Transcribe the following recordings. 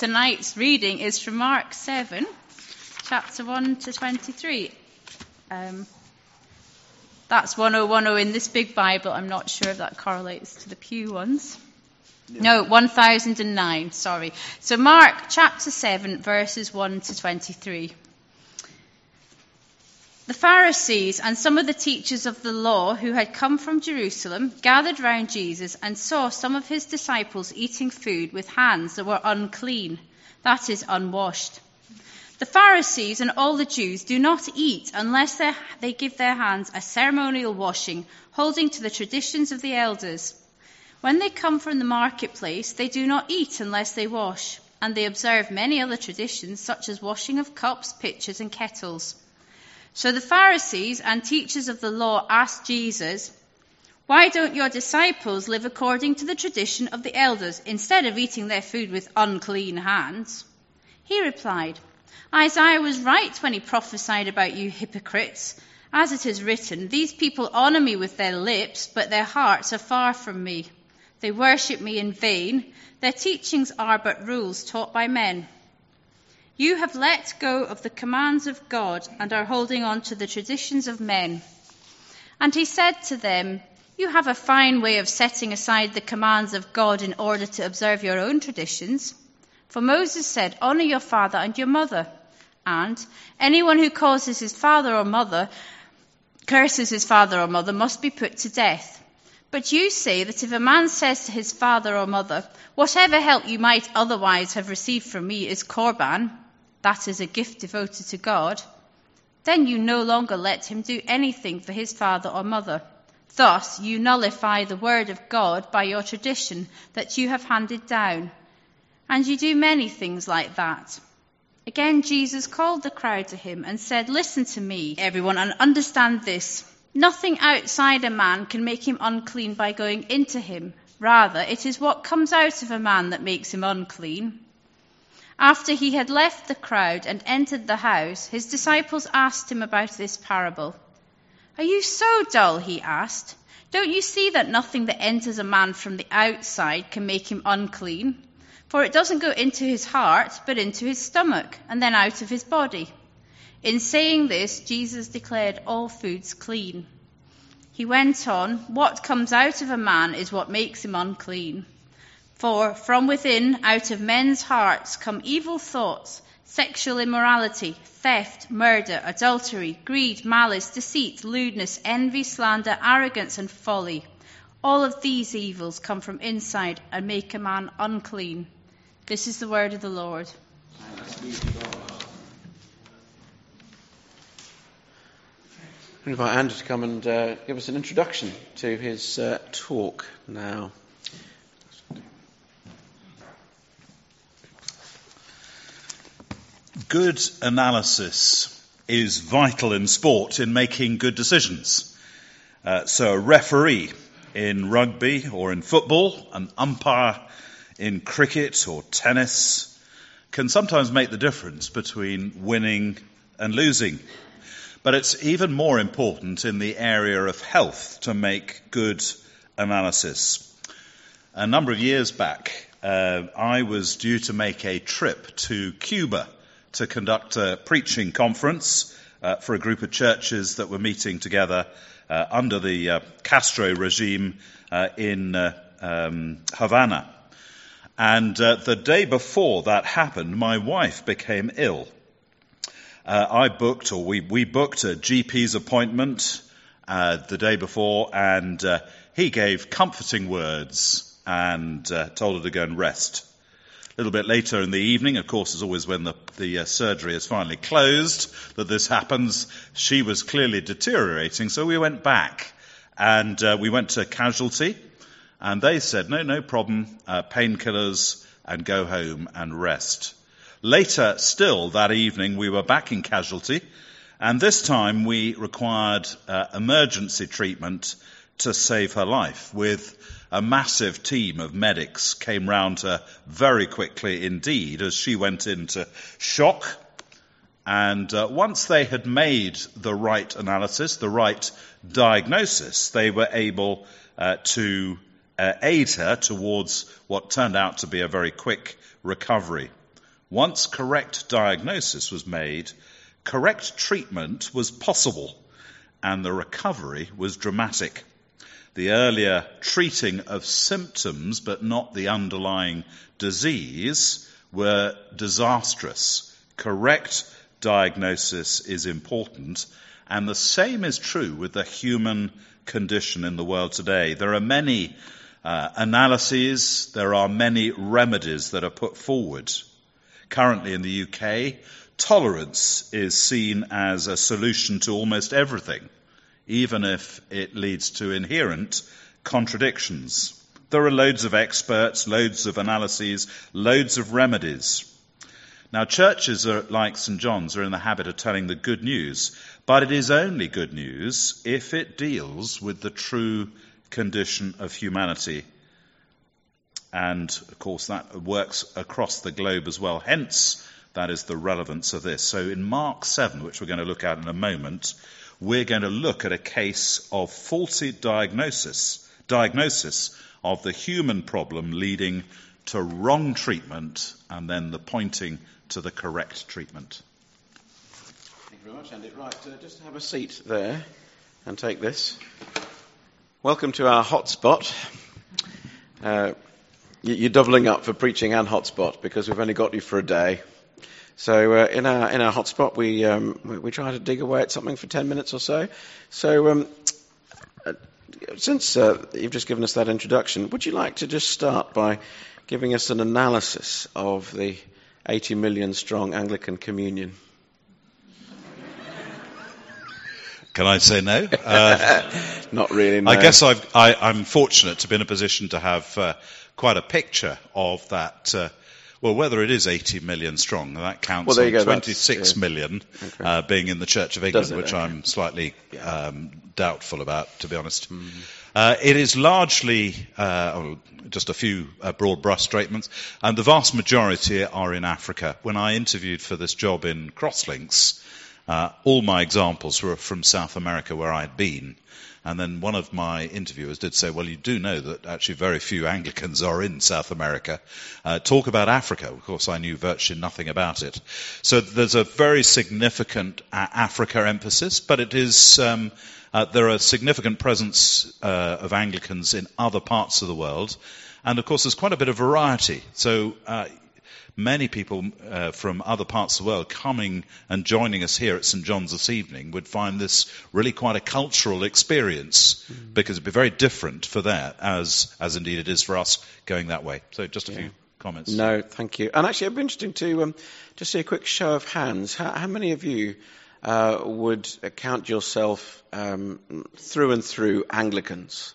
tonight's reading is from Mark 7, chapter 1 to 23. That's 1010 in this big Bible. I'm not sure if that correlates to the Pew ones. No, 1009, sorry. So Mark chapter 7, verses 1 to 23. The Pharisees and some of the teachers of the law who had come from Jerusalem gathered round Jesus and saw some of his disciples eating food with hands that were unclean, that is, unwashed. The Pharisees and all the Jews do not eat unless they give their hands a ceremonial washing, holding to the traditions of the elders. When they come from the marketplace, they do not eat unless they wash, and they observe many other traditions, such as washing of cups, pitchers, and kettles. So the Pharisees and teachers of the law asked Jesus, "Why don't your disciples live according to the tradition of the elders, instead of eating their food with unclean hands?" He replied, "Isaiah was right when he prophesied about you hypocrites. As it is written, these people honor me with their lips, but their hearts are far from me. They worship me in vain. Their teachings are but rules taught by men. You have let go of the commands of God and are holding on to the traditions of men." And he said to them, "You have a fine way of setting aside the commands of God in order to observe your own traditions. For Moses said, 'Honor your father and your mother,' and 'Anyone who curses his father or mother must be put to death.' But you say that if a man says to his father or mother, 'Whatever help you might otherwise have received from me is korban,' that is a gift devoted to God, then you no longer let him do anything for his father or mother. Thus you nullify the word of God by your tradition that you have handed down. And you do many things like that." Again, Jesus called the crowd to him and said, "Listen to me, everyone, and understand this. Nothing outside a man can make him unclean by going into him. Rather, it is what comes out of a man that makes him unclean." After he had left the crowd and entered the house, his disciples asked him about this parable. "Are you so dull?" he asked. "Don't you see that nothing that enters a man from the outside can make him unclean? For it doesn't go into his heart, but into his stomach, and then out of his body." In saying this, Jesus declared all foods clean. He went on, "What comes out of a man is what makes him unclean. For from within, out of men's hearts, come evil thoughts, sexual immorality, theft, murder, adultery, greed, malice, deceit, lewdness, envy, slander, arrogance, and folly. All of these evils come from inside and make a man unclean." This is the word of the Lord. I invite Andrew to come and give us an introduction to his talk now. Good analysis is vital in sport in making good decisions. So a referee in rugby or in football, an umpire in cricket or tennis, can sometimes make the difference between winning and losing. But it's even more important in the area of health to make good analysis. A number of years back, I was due to make a trip to Cuba to conduct a preaching conference for a group of churches that were meeting together under the Castro regime in Havana. And the day before that happened, my wife became ill. We booked a GP's appointment the day before, and he gave comforting words and told her to go and rest. A little bit later in the evening, of course, as always when the surgery is finally closed, that this happens, she was clearly deteriorating, so we went back and we went to Casualty, and they said, no problem, painkillers, and go home and rest. Later still that evening, we were back in Casualty, and this time we required emergency treatment to save her life, with a massive team of medics came round her very quickly indeed as she went into shock. And once they had made the right analysis, the right diagnosis, they were able to aid her towards what turned out to be a very quick recovery. once correct diagnosis was made, correct treatment was possible and the recovery was dramatic. The earlier treating of symptoms but not the underlying disease were disastrous. Correct diagnosis is important, and the same is true with the human condition in the world today. There are many analyses, there are many remedies that are put forward. Currently in the UK, tolerance is seen as a solution to almost everything, even if it leads to inherent contradictions. There are loads of experts, loads of analyses, loads of remedies. Now, churches like St. John's are in the habit of telling the good news, but it is only good news if it deals with the true condition of humanity. And, of course, that works across the globe as well. Hence, that is the relevance of this. So in Mark 7, which we're going to look at in a moment, we're going to look at a case of faulty diagnosis of the human problem leading to wrong treatment and then the pointing to the correct treatment. Thank you very much, Andy. Right, just have a seat there and take this. Welcome to our hotspot. You're doubling up for preaching and hotspot because we've only got you for a day. So in our hotspot, we try to dig away at something for 10 minutes or so. So since you've just given us that introduction, would you like to just start by giving us an analysis of the 80 million strong Anglican Communion? Can I say no? Not really, no. I guess I'm fortunate to be in a position to have quite a picture of that. Well, whether it is 80 million strong, that counts on 26 million being in the Church of England, which I'm slightly doubtful about, to be honest. It is largely just a few broad brush statements, and the vast majority are in Africa. When I interviewed for this job in Crosslinks, all my examples were from South America, where I had been. And then one of my interviewers did say, well, you do know that actually very few Anglicans are in South America. Talk about Africa. Of course, I knew virtually nothing about it. So there's a very significant Africa emphasis, but it is there are significant presence of Anglicans in other parts of the world. And, of course, there's quite a bit of variety. So many people from other parts of the world coming and joining us here at St. John's this evening would find this really quite a cultural experience because it'd be very different for that, as indeed it is for us going that way. So just a few comments. No, thank you. And actually, it'd be interesting to just see a quick show of hands. How many of you would count yourself through and through Anglicans?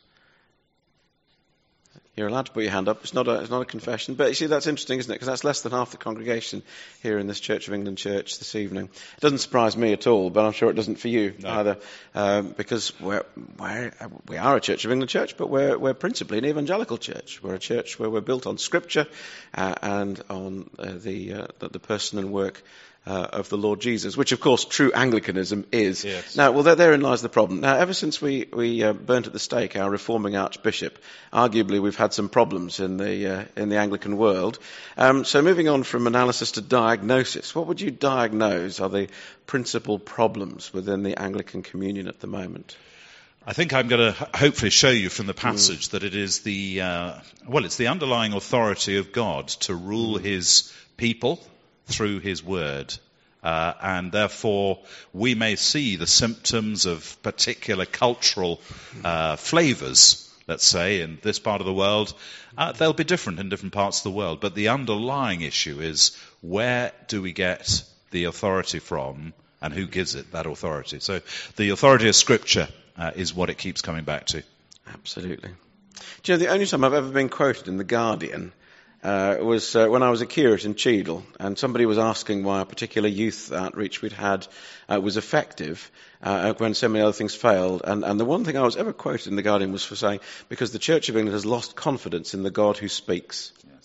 You're allowed to put your hand up. It's not a confession. But you see, that's interesting, isn't it? Because that's less than half the congregation here in this Church of England church this evening. It doesn't surprise me at all, but I'm sure it doesn't for you either. Because we are a Church of England church, but we're principally an evangelical church. We're a church where we're built on Scripture and on the person and work of the Lord Jesus, which of course true Anglicanism is. Yes. Now, well, therein lies the problem. Now, ever since we burnt at the stake our reforming Archbishop, arguably we've had some problems in the Anglican world. So moving on from analysis to diagnosis, what would you diagnose are the principal problems within the Anglican Communion at the moment? I think I'm going to hopefully show you from the passage that it is it's the underlying authority of God to rule his people through his word. And therefore we may see the symptoms of particular cultural flavours, let's say, in this part of the world. They'll be different in different parts of the world. But the underlying issue is, where do we get the authority from and who gives it that authority? So the authority of Scripture is what it keeps coming back to. Absolutely. Do you know, the only time I've ever been quoted in The Guardian was when I was a curate in Cheadle, and somebody was asking why a particular youth outreach we'd had was effective when so many other things failed. And the one thing I was ever quoted in The Guardian was for saying, because the Church of England has lost confidence in the God who speaks. Yes.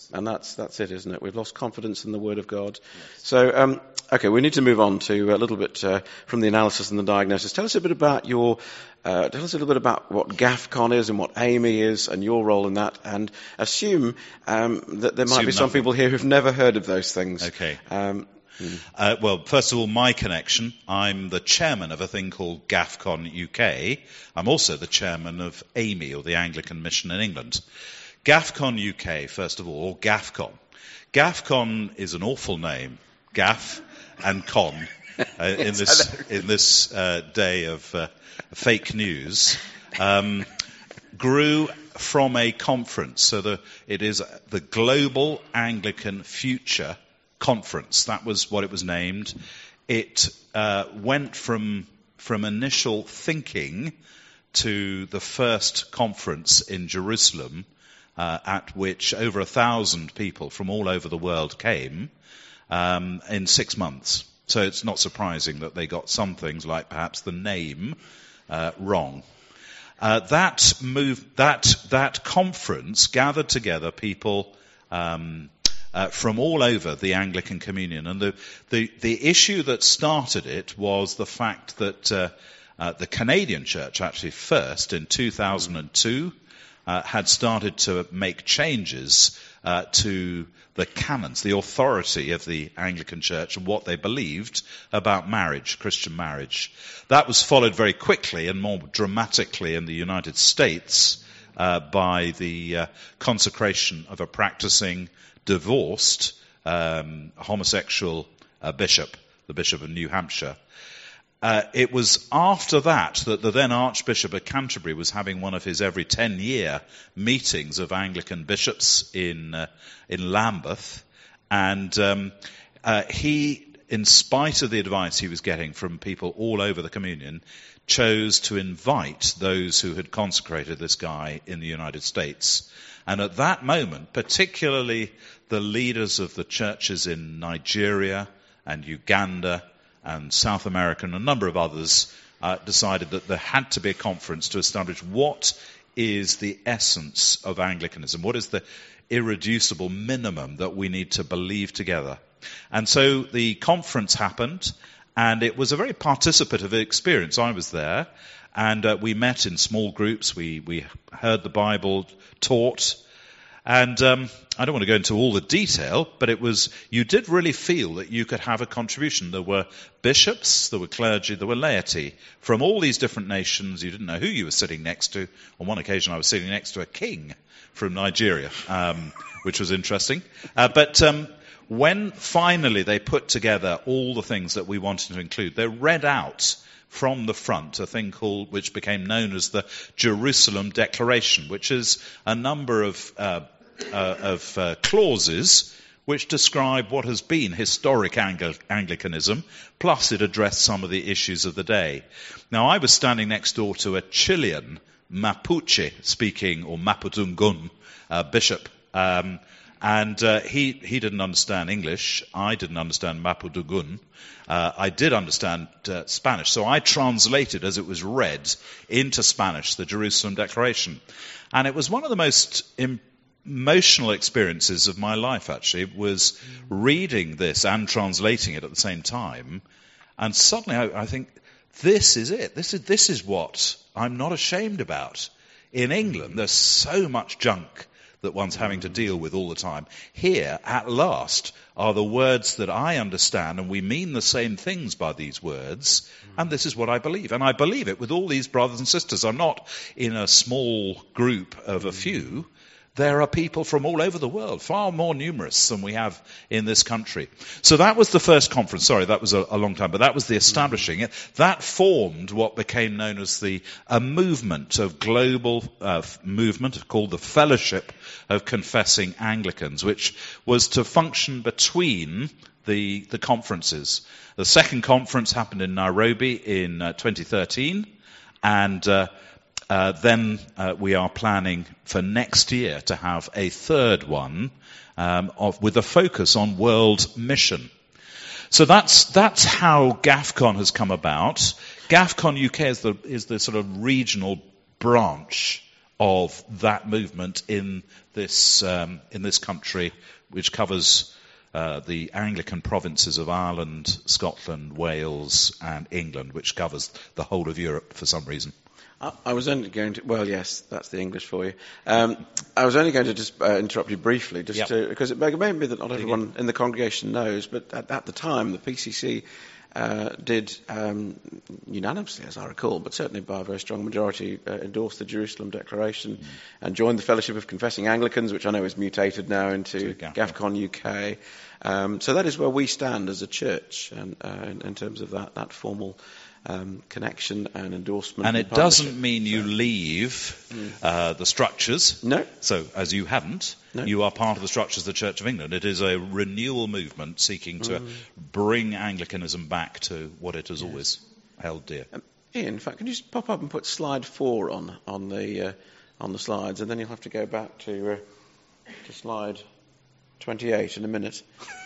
And that's it, isn't it? We've lost confidence in the Word of God. Yes. So, okay, we need to move on to a little bit from the analysis and the diagnosis. Tell us a bit about tell us a little bit about what GAFCON is and what AME is and your role in that, and assume that there might be some people here who've never heard of those things. Okay. Well, first of all, my connection. I'm the chairman of a thing called GAFCON UK. I'm also the chairman of AME, or the Anglican Mission in England. GAFCON UK, first of all, or GAFCON. GAFCON is an awful name. Gaff and con in this day of fake news, grew from a conference. So it is the Global Anglican Future Conference. That was what it was named. It went from initial thinking to the first conference in Jerusalem, at which over 1,000 people from all over the world came in 6 months. So it's not surprising that they got some things, like perhaps the name, wrong. That conference gathered together people from all over the Anglican Communion, and the issue that started it was the fact that the Canadian Church, actually first in 2002, had started to make changes to the canons, the authority of the Anglican Church and what they believed about marriage, Christian marriage. That was followed very quickly and more dramatically in the United States by the consecration of a practicing divorced homosexual bishop, the Bishop of New Hampshire. It was after that the then Archbishop of Canterbury was having one of his every 10-year meetings of Anglican bishops in Lambeth, and he, in spite of the advice he was getting from people all over the communion, chose to invite those who had consecrated this guy in the United States. And at that moment, particularly the leaders of the churches in Nigeria and Uganda and South America and a number of others decided that there had to be a conference to establish what is the essence of Anglicanism, what is the irreducible minimum that we need to believe together. And so the conference happened, and it was a very participative experience. I was there, and we met in small groups. We heard the Bible taught. And I don't want to go into all the detail, but you did really feel that you could have a contribution. There were bishops, there were clergy, there were laity from all these different nations. You didn't know who you were sitting next to. On one occasion I was sitting next to a king from Nigeria, which was interesting. But when finally they put together all the things that we wanted to include, they read out from the front a thing which became known as the Jerusalem Declaration, which is a number of clauses which describe what has been historic Anglicanism, plus it addressed some of the issues of the day. Now, I was standing next door to a Chilean Mapuche speaking, or Mapudungun bishop, and he didn't understand English. I didn't understand Mapudungun. I did understand Spanish, so I translated as it was read into Spanish the Jerusalem Declaration. And it was one of the most emotional experiences of my life, actually. It was reading this and translating it at the same time. And suddenly I think, this is it. This is what I'm not ashamed about. In England, there's so much junk that one's having to deal with all the time. Here, at last, are the words that I understand, and we mean the same things by these words, and this is what I believe. And I believe it with all these brothers and sisters. I'm not in a small group of a few. There are people from all over the world, far more numerous than we have in this country. So that was the first conference. Sorry, that was a long time, but that was the establishing it. That formed what became known as a movement of global movement called the Fellowship of Confessing Anglicans, which was to function between the conferences. The second conference happened in Nairobi in 2013, and then we are planning for next year to have a third one with a focus on world mission. So that's how GAFCON has come about. GAFCON UK is the sort of regional branch of that movement in this country, which covers the Anglican provinces of Ireland, Scotland, Wales, and England, which covers the whole of Europe for some reason. I was only going to, well, yes, that's the English for you. I was only going to just interrupt you briefly, because it may be that not everyone in the congregation knows, but at the time, the PCC did unanimously, as I recall, but certainly by a very strong majority, endorse the Jerusalem Declaration and joined the Fellowship of Confessing Anglicans, which I know is mutated now into GAFCON UK. So that is where we stand as a church, and in terms of that formal connection and endorsement. And it doesn't mean you leave the structures. No. So, as you haven't, you are part of the structures of the Church of England. It is a renewal movement seeking to bring Anglicanism back to what it has always held dear. Ian, in fact, can you just pop up and put slide 4 on the slides, and then you'll have to go back to slide 28 in a minute.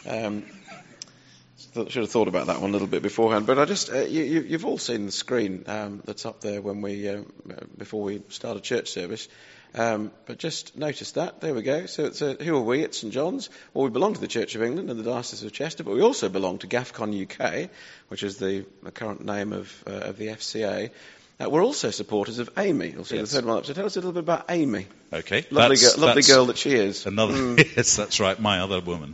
Should have thought about that one a little bit beforehand, but I just you've all seen the screen that's up there when before we start a church service. But just notice that. There we go. So it's who are we at St John's? Well, we belong to the Church of England and the Diocese of Chester, but we also belong to GAFCON UK, which is the current name of the FCA. We're also supporters of Amy. You'll see the third one up. So tell us a little bit about Amy. Okay. Lovely girl that she is. Yes, that's right. My other woman.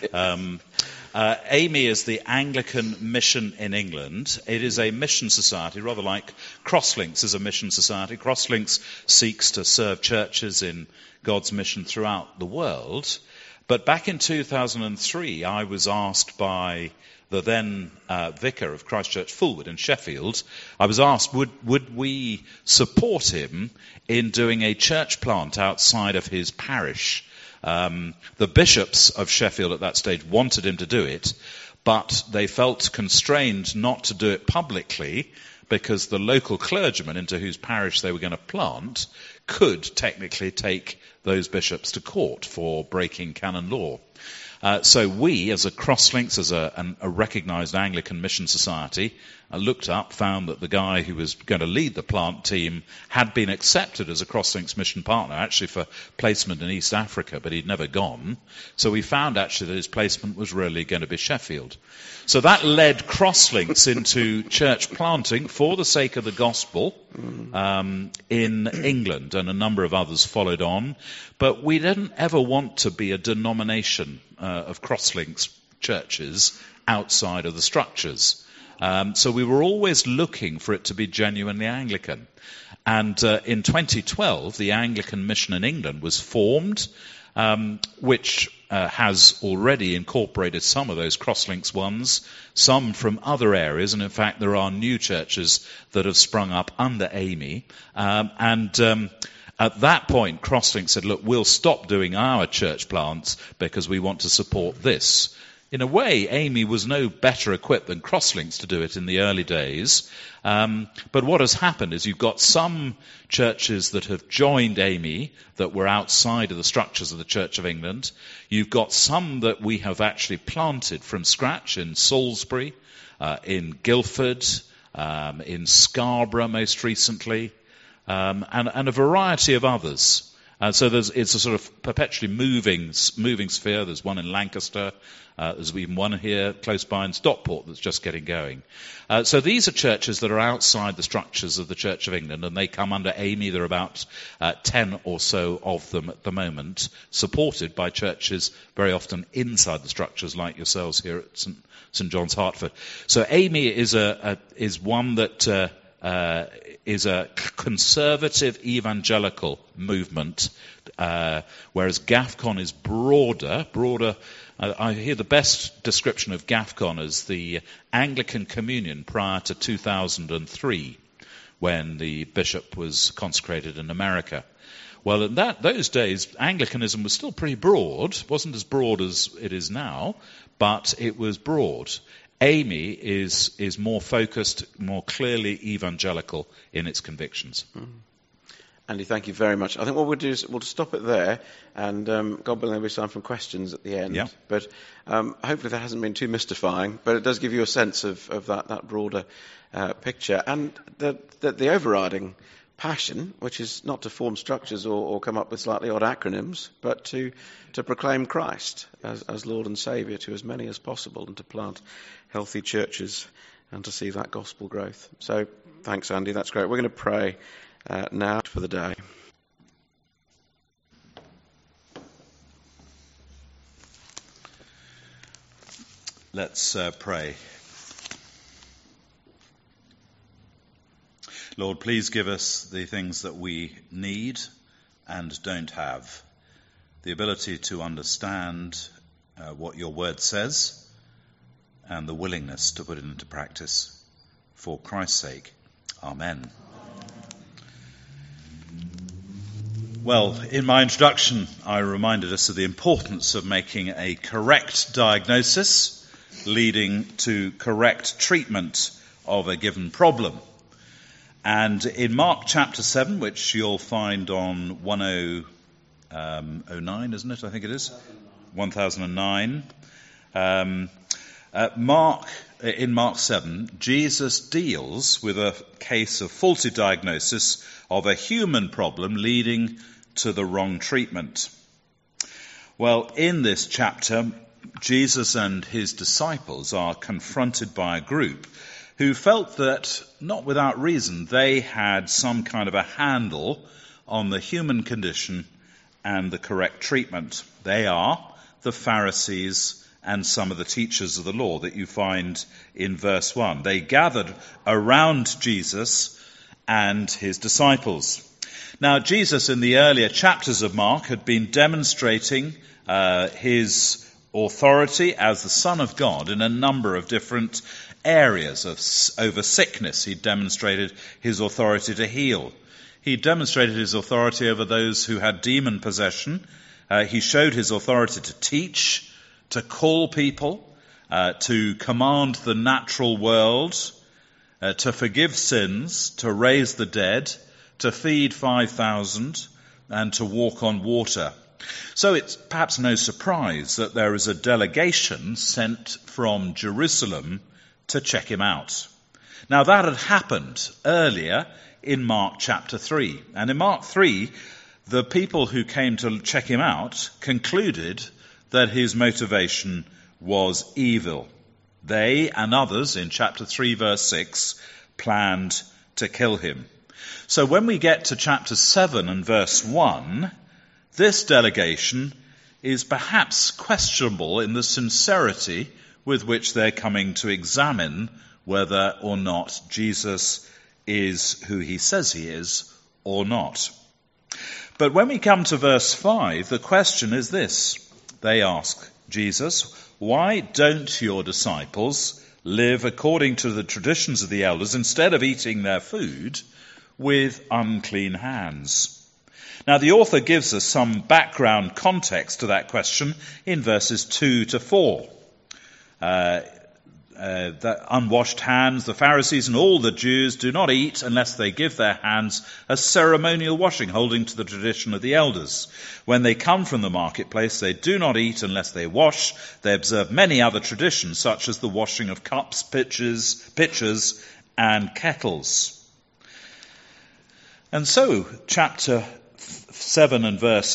Amy is the Anglican Mission in England. It is a mission society, rather like Crosslinks is a mission society. Crosslinks seeks to serve churches in God's mission throughout the world. But back in 2003, I was asked by the then vicar of Christ Church Fulwood in Sheffield, I was asked, would we support him in doing a church plant outside of his parish? The bishops of Sheffield at that stage wanted him to do it, but they felt constrained not to do it publicly because the local clergyman into whose parish they were going to plant could technically take those bishops to court for breaking canon law. So we, as a Crosslinks, as a recognised Anglican mission society, looked up, found that the guy who was going to lead the plant team had been accepted as a Crosslinks mission partner, actually for placement in East Africa, but he'd never gone. So we found actually that his placement was really going to be Sheffield. So that led Crosslinks into church planting for the sake of the gospel in England, and a number of others followed on. But we didn't ever want to be a denomination of Crosslinks churches outside of the structures. So we were always looking for it to be genuinely Anglican. And in 2012, the Anglican Mission in England was formed, which has already incorporated some of those Crosslinks ones, some from other areas, and in fact there are new churches that have sprung up under Amy. At that point, Crosslinks said, look, we'll stop doing our church plants because we want to support this. In a way, Amy was no better equipped than Crosslinks to do it in the early days. But what has happened is you've got some churches that have joined Amy that were outside of the structures of the Church of England. You've got some that we have actually planted from scratch in Salisbury, in Guildford, in Scarborough most recently, and a variety of others. So it's a sort of perpetually moving sphere. There's one in Lancaster. There's even one here close by in Stockport that's just getting going. So these are churches that are outside the structures of the Church of England, and they come under Amy. There are about 10 or so of them at the moment, supported by churches very often inside the structures, like yourselves here at St John's, Hertford. So Amy is one that is a conservative evangelical movement, whereas GAFCON is broader. I hear the best description of GAFCON as the Anglican Communion prior to 2003, when the bishop was consecrated in America. Well, in those days, Anglicanism was still pretty broad. It wasn't as broad as it is now, but it was broad. Amy is more focused, more clearly evangelical in its convictions. Andy, thank you very much. I think what we'll do is we'll stop it there, and God willing there'll be time for questions at the end. Yeah. But hopefully that hasn't been too mystifying, but it does give you a sense of that broader picture. And the overriding passion, which is not to form structures or come up with slightly odd acronyms, but to proclaim Christ as Lord and Saviour to as many as possible, and to plant healthy churches and to see that gospel growth. So thanks, Andy. That's great. We're going to pray now for the day. Let's pray. Lord, please give us the things that we need and don't have. The ability to understand what your word says and the willingness to put it into practice for Christ's sake. Amen. Well, in my introduction, I reminded us of the importance of making a correct diagnosis leading to correct treatment of a given problem. And in Mark chapter 7, which you'll find on 1009, isn't it? I think it is. 1009. In Mark 7, Jesus deals with a case of faulty diagnosis of a human problem leading to the wrong treatment. Well, in this chapter, Jesus and his disciples are confronted by a group who felt that, not without reason, they had some kind of a handle on the human condition and the correct treatment. They are the Pharisees and some of the teachers of the law that you find in verse 1. They gathered around Jesus and his disciples. Now, Jesus, in the earlier chapters of Mark, had been demonstrating his authority as the Son of God in a number of different areas over sickness. He demonstrated his authority to heal. He demonstrated his authority over those who had demon possession. He showed his authority to teach, to call people, to command the natural world, to forgive sins, to raise the dead, to feed 5,000, and to walk on water. So it's perhaps no surprise that there is a delegation sent from Jerusalem to check him out. Now that had happened earlier in Mark chapter 3. And in Mark 3, the people who came to check him out concluded that his motivation was evil. They and others in chapter 3 verse 6 planned to kill him. So when we get to chapter 7 and verse 1, this delegation is perhaps questionable in the sincerity with which they're coming to examine whether or not Jesus is who he says he is or not. But when we come to verse 5, the question is this. They ask Jesus, why don't your disciples live according to the traditions of the elders instead of eating their food with unclean hands? Now, the author gives us some background context to that question in verses 2 to 4. The unwashed hands, the Pharisees and all the Jews do not eat unless they give their hands a ceremonial washing, holding to the tradition of the elders. When they come from the marketplace, they do not eat unless they wash. They observe many other traditions, such as the washing of cups, pitchers, and kettles. And so, chapter 7 and verse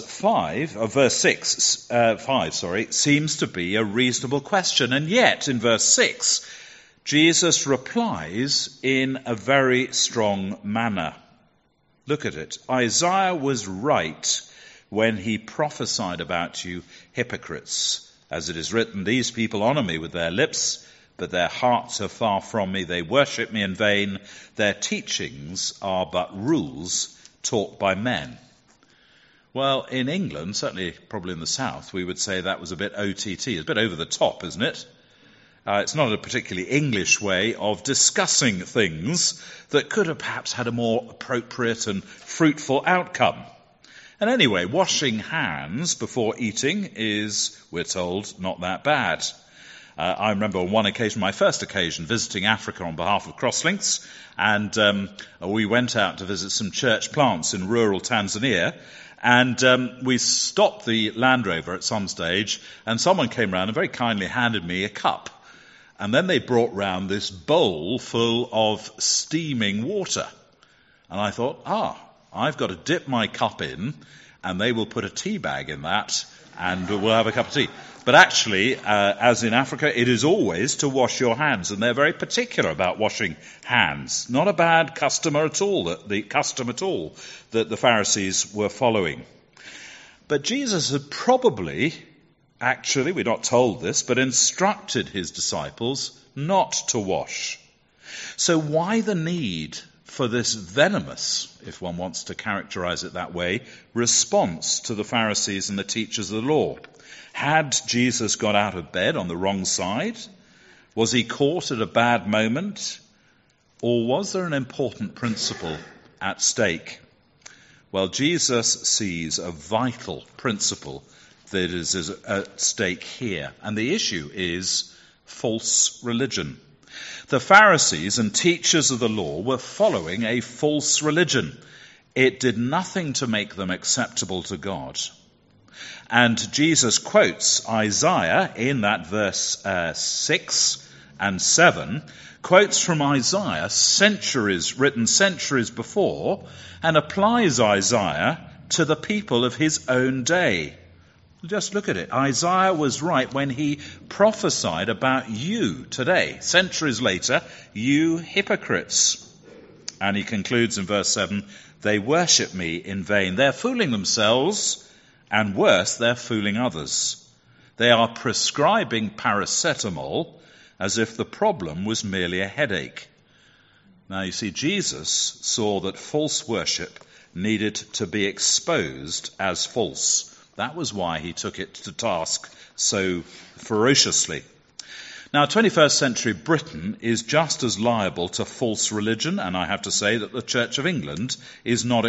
6 seems to be a reasonable question. And yet, in verse 6, Jesus replies in a very strong manner. Look at it. Isaiah was right when he prophesied about you hypocrites. As it is written, these people honor me with their lips, but their hearts are far from me. They worship me in vain. Their teachings are but rules taught by men. Well, in England, certainly probably in the south, we would say that was a bit OTT. It's a bit over the top, isn't it? It's not a particularly English way of discussing things that could have perhaps had a more appropriate and fruitful outcome. And anyway, washing hands before eating is, we're told, not that bad. I remember on one occasion, my first occasion, visiting Africa on behalf of Crosslinks, and we went out to visit some church plants in rural Tanzania. And we stopped the Land Rover at some stage, and someone came round and very kindly handed me a cup. And then they brought round this bowl full of steaming water. And I thought, I've got to dip my cup in, and they will put a tea bag in that, and we'll have a cup of tea. But actually, as in Africa, it is always to wash your hands, and they're very particular about washing hands. Not a bad custom at all that the Pharisees were following. But Jesus had probably, actually, we're not told this, but instructed his disciples not to wash. So why the need for this venomous, if one wants to characterize it that way, response to the Pharisees and the teachers of the law? Had Jesus got out of bed on the wrong side? Was he caught at a bad moment? Or was there an important principle at stake? Well, Jesus sees a vital principle that is at stake here. And the issue is false religion. The Pharisees and teachers of the law were following a false religion. It did nothing to make them acceptable to God. And Jesus quotes Isaiah in that verse 6 and 7, quotes from Isaiah written centuries before, and applies Isaiah to the people of his own day. Just look at it. Isaiah was right when he prophesied about you today, centuries later, you hypocrites. And he concludes in verse 7, they worship me in vain. They're fooling themselves, and worse, they're fooling others. They are prescribing paracetamol as if the problem was merely a headache. Now you see, Jesus saw that false worship needed to be exposed as false. That was why he took it to task so ferociously. Now, 21st century Britain is just as liable to false religion, and I have to say that the Church of England is not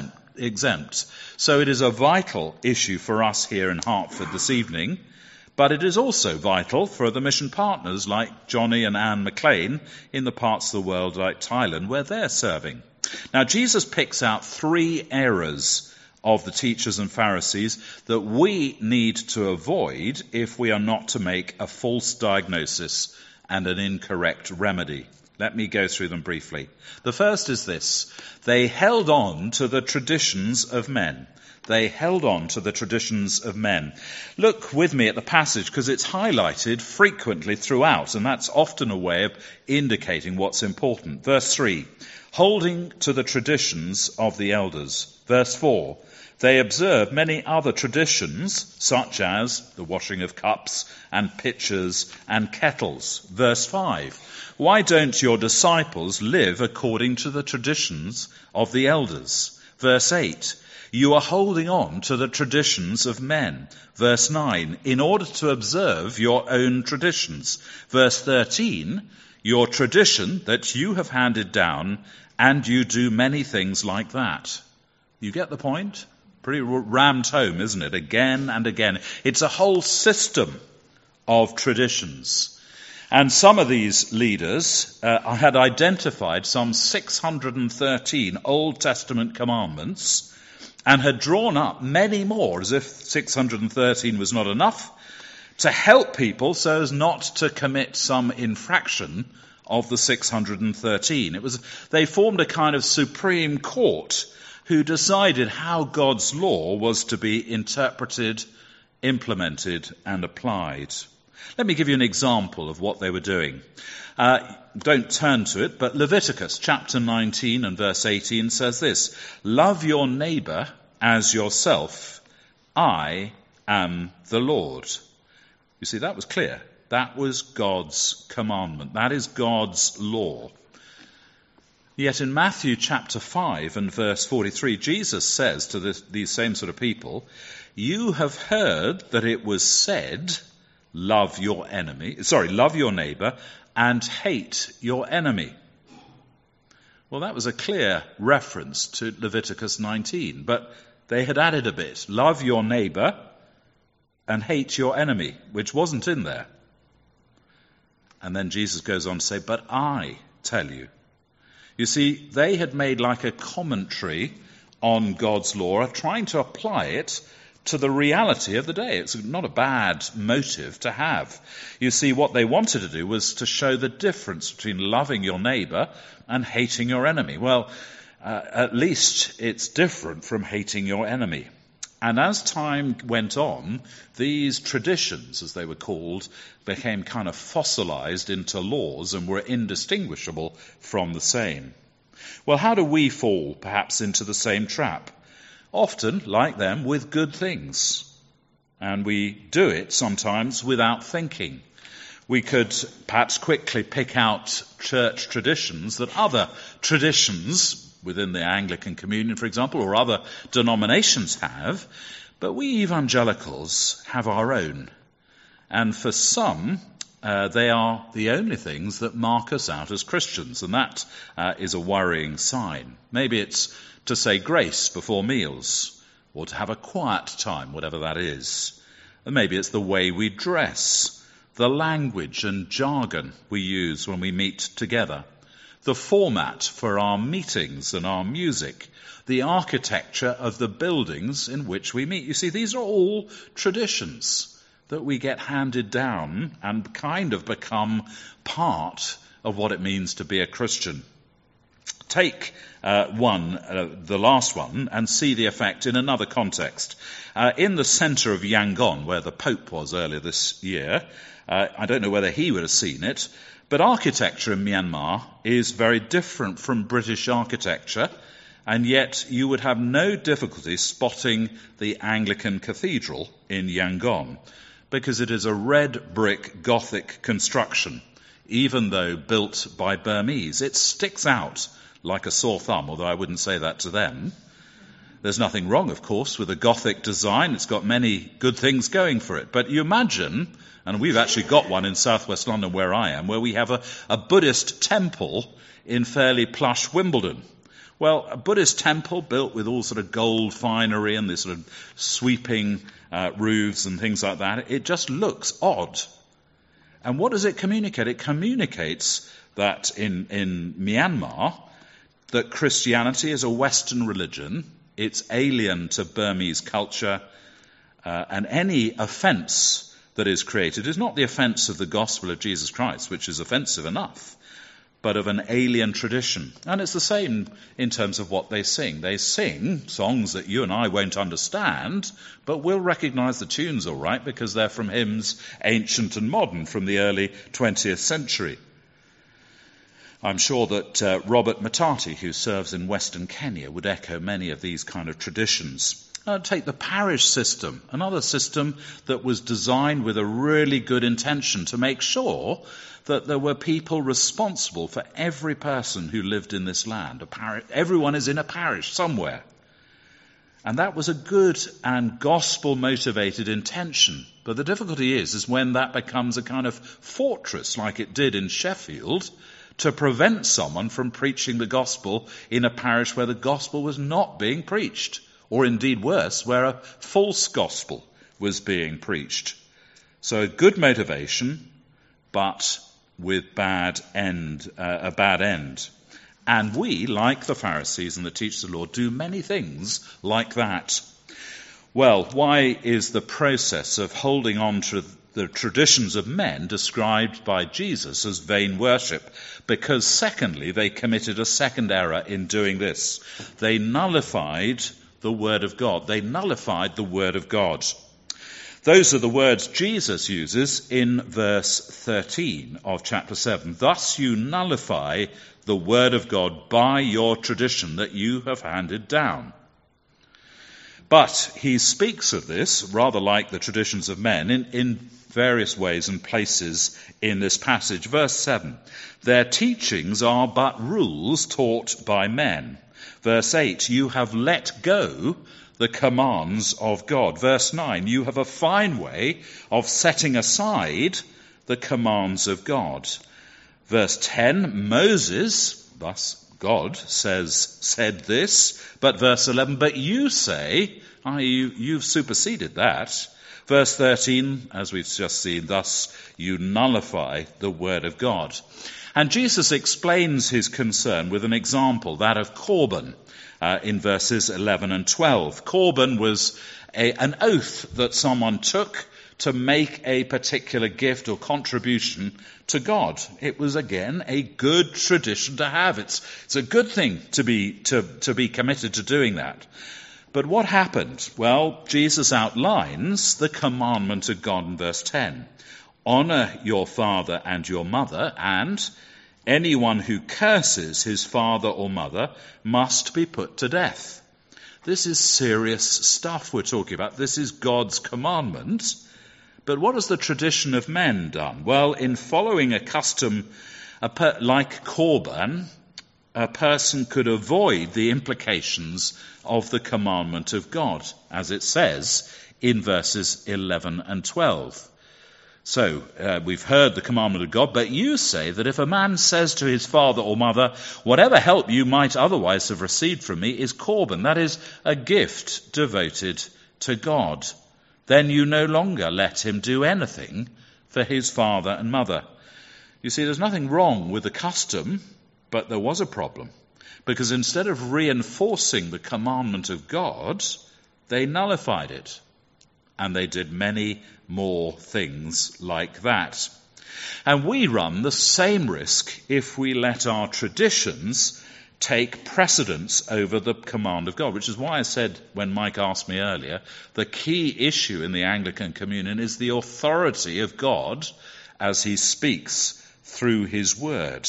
exempt. So it is a vital issue for us here in Hertford this evening, but it is also vital for the mission partners like Johnny and Anne McLean in the parts of the world like Thailand where they're serving. Now, Jesus picks out 3 errors of the teachers and Pharisees that we need to avoid if we are not to make a false diagnosis and an incorrect remedy. Let me go through them briefly. The first is this: they held on to the traditions of men. They held on to the traditions of men. Look with me at the passage because it's highlighted frequently throughout, and that's often a way of indicating what's important. Verse 3, holding to the traditions of the elders. Verse 4, they observed many other traditions, such as the washing of cups and pitchers and kettles. Verse 5, why don't your disciples live according to the traditions of the elders? Verse 8, you are holding on to the traditions of men. Verse 9, in order to observe your own traditions. Verse 13, your tradition that you have handed down, and you do many things like that. You get the point? Pretty rammed home, isn't it? Again and again. It's a whole system of traditions. And some of these leaders had identified some 613 Old Testament commandments and had drawn up many more, as if 613 was not enough, to help people so as not to commit some infraction of the 613. They formed a kind of supreme court who decided how God's law was to be interpreted, implemented, and applied. Let me give you an example of what they were doing. Don't turn to it, but Leviticus chapter 19 and verse 18 says this: love your neighbor as yourself. I am the Lord. You see, that was clear. That was God's commandment. That is God's law. Yet in Matthew chapter 5 and verse 43, Jesus says to these same sort of people, you have heard that it was said, love your neighbor and hate your enemy. Well, that was a clear reference to Leviticus 19, but they had added a bit, love your neighbor and hate your enemy, which wasn't in there. And then Jesus goes on to say, but I tell you. You see, they had made like a commentary on God's law, trying to apply it to the reality of the day. It's not a bad motive to have. You see, what they wanted to do was to show the difference between loving your neighbor and hating your enemy. Well, at least it's different from hating your enemy. And as time went on, these traditions, as they were called, became kind of fossilized into laws and were indistinguishable from the same. Well, how do we fall, perhaps, into the same trap? Often, like them, with good things. And we do it sometimes without thinking. We could perhaps quickly pick out church traditions that other traditions within the Anglican Communion, for example, or other denominations have, but we evangelicals have our own. And for some, they are the only things that mark us out as Christians, and that is a worrying sign. Maybe it's to say grace before meals, or to have a quiet time, whatever that is. And maybe it's the way we dress, the language and jargon we use when we meet together, the format for our meetings and our music, the architecture of the buildings in which we meet. You see, these are all traditions that we get handed down and kind of become part of what it means to be a Christian. Take the last one, and see the effect in another context. In the centre of Yangon, where the Pope was earlier this year, I don't know whether he would have seen it, but architecture in Myanmar is very different from British architecture, and yet you would have no difficulty spotting the Anglican Cathedral in Yangon, because it is a red brick Gothic construction, even though built by Burmese. It sticks out like a sore thumb, although I wouldn't say that to them. There's nothing wrong, of course, with a Gothic design. It's got many good things going for it. But you imagine, and we've actually got one in southwest London where I am, where we have a Buddhist temple in fairly plush Wimbledon. Well, a Buddhist temple built with all sort of gold finery and this sort of sweeping roofs and things like that, it just looks odd. And what does it communicate? It communicates that in Myanmar, that Christianity is a Western religion, it's alien to Burmese culture, and any offence that is created is not the offence of the gospel of Jesus Christ, which is offensive enough, but of an alien tradition. And it's the same in terms of what they sing. They sing songs that you and I won't understand, but we'll recognise the tunes all right because they're from hymns ancient and modern from the early 20th century. I'm sure that Robert Matati, who serves in Western Kenya, would echo many of these kind of traditions. Take the parish system, another system that was designed with a really good intention to make sure that there were people responsible for every person who lived in this land. Everyone is in a parish somewhere. And that was a good and gospel-motivated intention. But the difficulty is when that becomes a kind of fortress, like it did in Sheffield, to prevent someone from preaching the gospel in a parish where the gospel was not being preached, or indeed worse, where a false gospel was being preached. So a good motivation, but with a bad end. And we, like the Pharisees and the teachers of the law, do many things like that. Well, why is the process of holding on to the traditions of men described by Jesus as vain worship? Because secondly, they committed a second error in doing this. They nullified the word of God. They nullified the word of God. Those are the words Jesus uses in verse 13 of chapter 7. Thus you nullify the word of God by your tradition that you have handed down. But he speaks of this, rather like the traditions of men, in various ways and places in this passage. Verse 7, their teachings are but rules taught by men. Verse 8, you have let go the commands of God. Verse 9, you have a fine way of setting aside the commands of God. Verse 10, Moses, thus God, said this, but verse 11, but you say, you've superseded that. Verse 13, as we've just seen, thus you nullify the word of God. And Jesus explains his concern with an example, that of Corban, in verses 11 and 12. Corban was an oath that someone took to make a particular gift or contribution to God. It was, again, a good tradition to have. It's a good thing to be committed to doing that. But what happened? Well, Jesus outlines the commandment of God in verse 10. Honor your father and your mother, and anyone who curses his father or mother must be put to death. This is serious stuff we're talking about. This is God's commandment. But what has the tradition of men done? Well, in following a custom like Korban, a person could avoid the implications of the commandment of God, as it says in verses 11 and 12. So, we've heard the commandment of God, but you say that if a man says to his father or mother, whatever help you might otherwise have received from me is Korban, that is, a gift devoted to God, then you no longer let him do anything for his father and mother. You see, there's nothing wrong with the custom, but there was a problem, because instead of reinforcing the commandment of God, they nullified it. And they did many more things like that. And we run the same risk if we let our traditions take precedence over the command of God, which is why I said when Mike asked me earlier, the key issue in the Anglican Communion is the authority of God as he speaks through his word.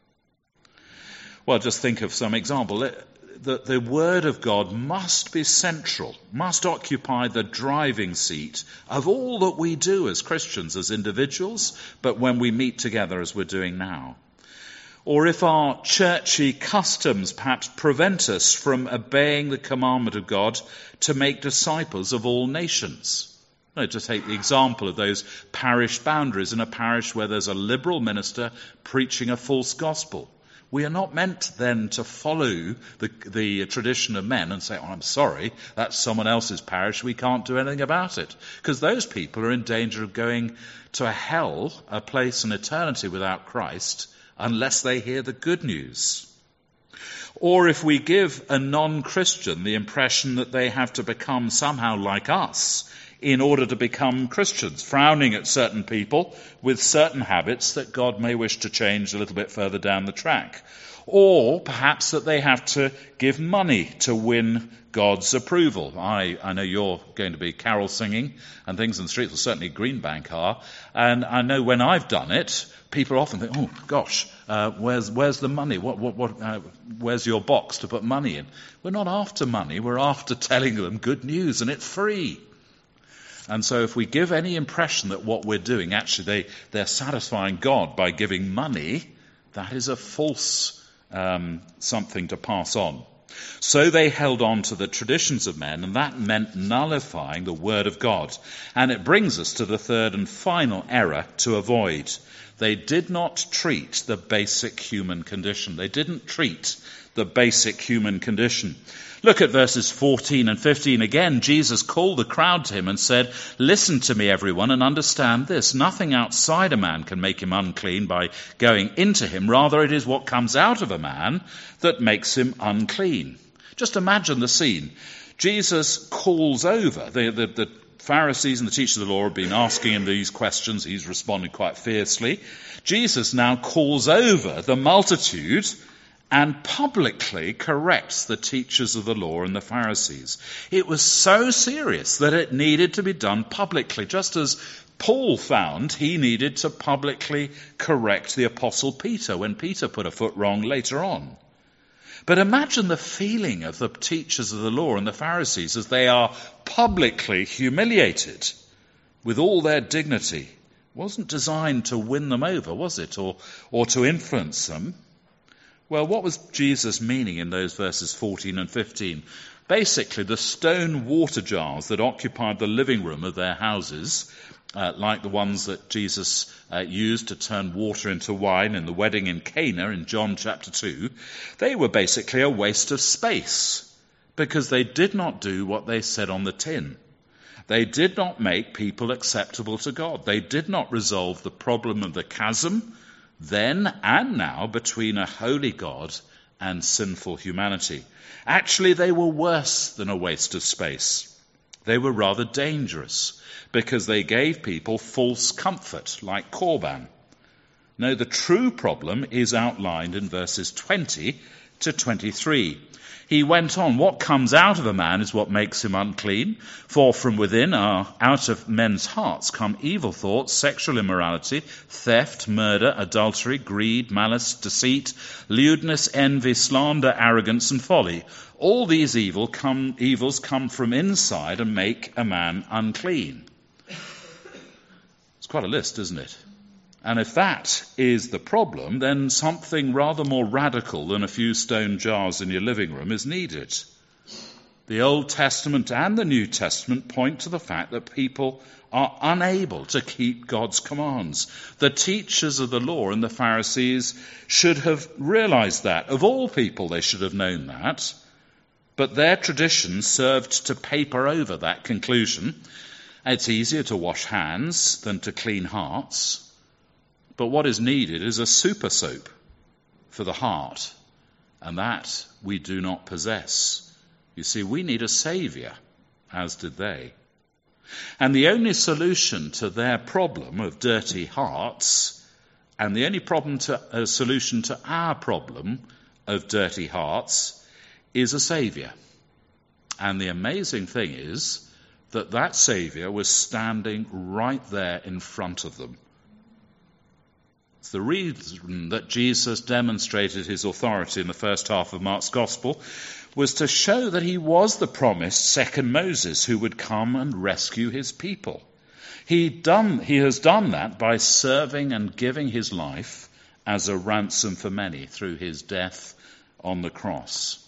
Well, just think of some example. The word of God must be central, must occupy the driving seat of all that we do as Christians, as individuals, but when we meet together as we're doing now. Or if our churchy customs perhaps prevent us from obeying the commandment of God to make disciples of all nations. To take the example of those parish boundaries in a parish where there's a liberal minister preaching a false gospel. We are not meant then to follow the tradition of men and say, oh, I'm sorry, that's someone else's parish, we can't do anything about it. Because those people are in danger of going to a hell, a place in eternity without Christ, unless they hear the good news. Or if we give a non-Christian the impression that they have to become somehow like us in order to become Christians, frowning at certain people with certain habits that God may wish to change a little bit further down the track. Or perhaps that they have to give money to win God's approval. I know you're going to be carol singing and things in the streets, well, certainly Greenbank are, and I know when I've done it, people often think, oh gosh, where's the money? Where's your box to put money in? We're not after money, we're after telling them good news, and it's free. And so if we give any impression that what we're doing, actually they're satisfying God by giving money, that is a false something to pass on. So they held on to the traditions of men, and that meant nullifying the word of God. And it brings us to the third and final error to avoid. They did not treat the basic human condition. They didn't treat the basic human condition. Look at verses 14 and 15 again. Jesus called the crowd to him and said, listen to me, everyone, and understand this. Nothing outside a man can make him unclean by going into him. Rather, it is what comes out of a man that makes him unclean. Just imagine the scene. Jesus calls over. The Pharisees and the teachers of the law have been asking him these questions. He's responded quite fiercely. Jesus now calls over the multitude and publicly corrects the teachers of the law and the Pharisees. It was so serious that it needed to be done publicly, just as Paul found he needed to publicly correct the Apostle Peter when Peter put a foot wrong later on. But imagine the feeling of the teachers of the law and the Pharisees as they are publicly humiliated with all their dignity. It wasn't designed to win them over, was it, or to influence them? Well, what was Jesus meaning in those verses 14 and 15? Basically, the stone water jars that occupied the living room of their houses, like the ones that Jesus used to turn water into wine in the wedding in Cana in John chapter 2, they were basically a waste of space because they did not do what they said on the tin. They did not make people acceptable to God. They did not resolve the problem of the chasm then and now between a holy God and sinful humanity. Actually, they were worse than a waste of space. They were rather dangerous because they gave people false comfort, like Corban. No, the true problem is outlined in verses 20 to 23. He went on, what comes out of a man is what makes him unclean. For from within, out of men's hearts come evil thoughts, sexual immorality, theft, murder, adultery, greed, malice, deceit, lewdness, envy, slander, arrogance, and folly. All these evils come from inside and make a man unclean. It's quite a list, isn't it? And if that is the problem, then something rather more radical than a few stone jars in your living room is needed. The Old Testament and the New Testament point to the fact that people are unable to keep God's commands. The teachers of the law and the Pharisees should have realized that. Of all people, they should have known that. But their tradition served to paper over that conclusion. It's easier to wash hands than to clean hearts. But what is needed is a super soap for the heart, and that we do not possess. You see, we need a saviour, as did they. And the only solution to their problem of dirty hearts, and the only solution to our problem of dirty hearts, is a saviour. And the amazing thing is that saviour was standing right there in front of them. It's the reason that Jesus demonstrated his authority in the first half of Mark's Gospel was to show that he was the promised second Moses who would come and rescue his people. He has done that by serving and giving his life as a ransom for many through his death on the cross.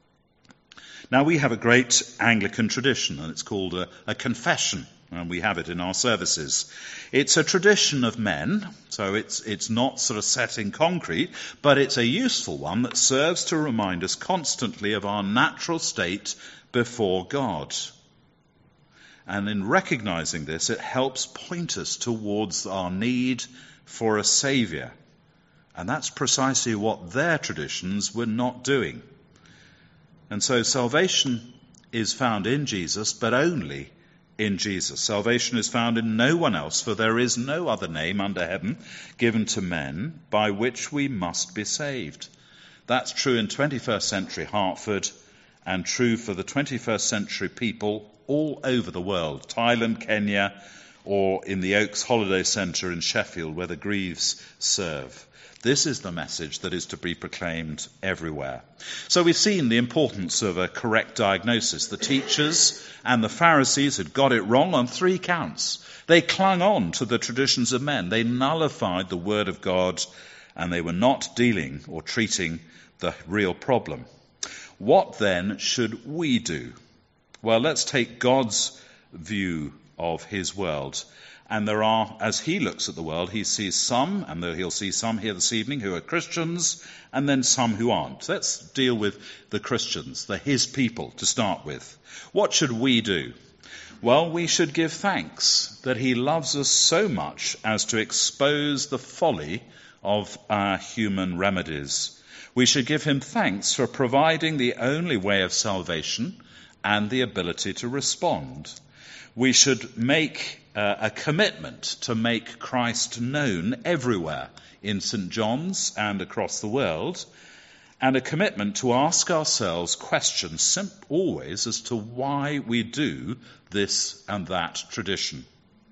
Now we have a great Anglican tradition, and it's called a confession. And we have it in our services. It's a tradition of men, so it's not sort of set in concrete, but it's a useful one that serves to remind us constantly of our natural state before God. And in recognizing this, it helps point us towards our need for a saviour. And that's precisely what their traditions were not doing. And so salvation is found in Jesus, but only in Jesus. Salvation is found in no one else, for there is no other name under heaven given to men by which we must be saved. That's true in 21st century Hartford and true for the 21st century people all over the world, Thailand, Kenya, or in the Oaks Holiday Centre in Sheffield where the Greaves serve. This is the message that is to be proclaimed everywhere. So we've seen the importance of a correct diagnosis. The teachers and the Pharisees had got it wrong on 3 counts. They clung on to the traditions of men. They nullified the word of God, and they were not dealing or treating the real problem. What then should we do? Well, let's take God's view of his world. And there are, as he looks at the world, he sees some, and he'll see some here this evening, who are Christians, and then some who aren't. Let's deal with the Christians, his people, to start with. What should we do? Well, we should give thanks that he loves us so much as to expose the folly of our human remedies. We should give him thanks for providing the only way of salvation and the ability to respond. We should make a commitment to make Christ known everywhere in St. John's and across the world, and a commitment to ask ourselves questions always as to why we do this and that tradition.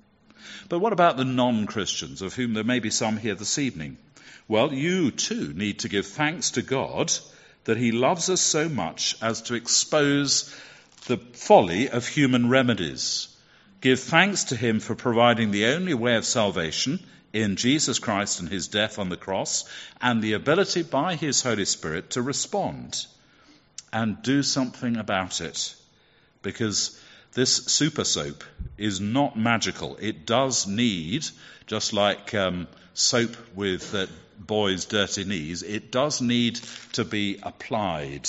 But what about the non-Christians, of whom there may be some here this evening? Well, you too need to give thanks to God that he loves us so much as to expose the folly of human remedies. Give thanks to him for providing the only way of salvation in Jesus Christ and his death on the cross, and the ability by his Holy Spirit to respond and do something about it. Because this super soap is not magical. It does need, just like soap with boys' dirty knees, it does need to be applied.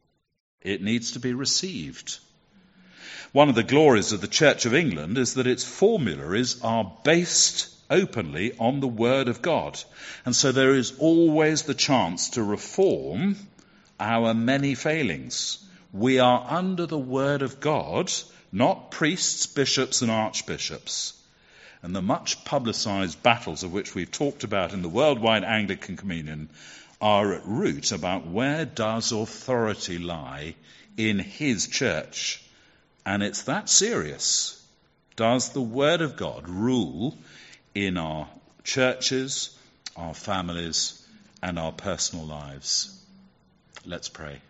It needs to be received. One of the glories of the Church of England is that its formularies are based openly on the Word of God. And so there is always the chance to reform our many failings. We are under the Word of God not priests, bishops and archbishops. And the much publicised battles of which we've talked about in the worldwide Anglican Communion are at root about where does authority lie in his church. And it's that serious. Does the Word of God rule in our churches, our families, and our personal lives? Let's pray.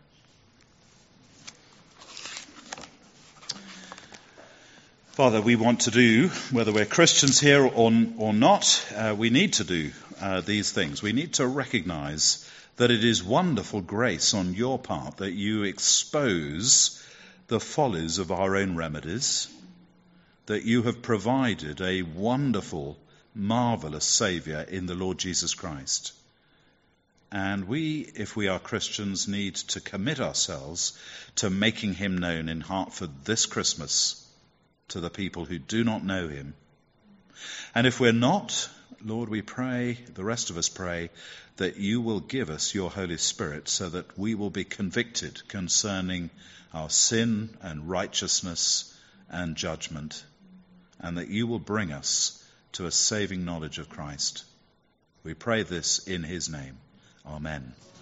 Father, we want to do, whether we're Christians here or not, we need to do these things. We need to recognise that it is wonderful grace on your part that you expose the follies of our own remedies, that you have provided a wonderful, marvellous Saviour in the Lord Jesus Christ. And we, if we are Christians, need to commit ourselves to making him known in Hartford this Christmas to the people who do not know him. And if we're not, Lord, we pray, the rest of us pray, that you will give us your Holy Spirit so that we will be convicted concerning our sin and righteousness and judgment, and that you will bring us to a saving knowledge of Christ. We pray this in his name. Amen.